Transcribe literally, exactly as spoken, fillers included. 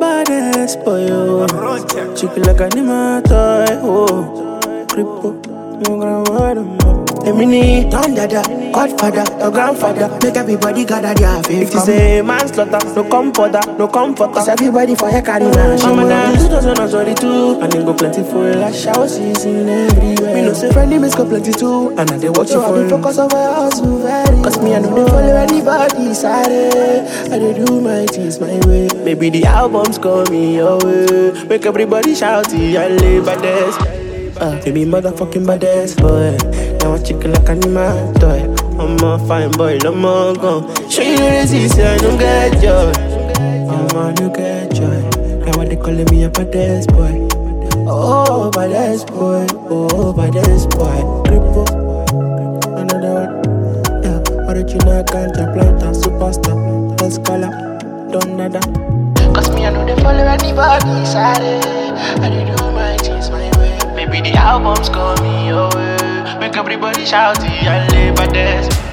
baddest boy, oh. Chicken like an toy, oh. Cripple, no grandma. Emini, Don Dada, Godfather, your grandfather. Make everybody gather their faith. If you say manslaughter, no comforter, no comforter. Cause everybody for your carry now. I'm a dance, two thousand twenty-two. And then go plenty for a shower season everywhere. Me no say friendly miss go plenty too. And I they watch you for the focus of my house too very. Cause me I know they follow anybody sorry. I they do my things my way. Maybe the albums call me your way. Make everybody shout I live by this. Uh, baby motherfucking baddest boy. Now I chicken like an animal toy. I'm a fine boy, no more gun. Show you the resist, I don't get joy. I'm on you get joy. Now what they calling me a baddest boy. Oh, baddest boy. Oh, baddest boy. Cripple. Another one. Yeah, original ganja planter, superstar. Escala, Don Dada. Cause me I know they follow anybody sorry. I they do my things my way. Maybe the albums call me your way. Make everybody shout I live by this.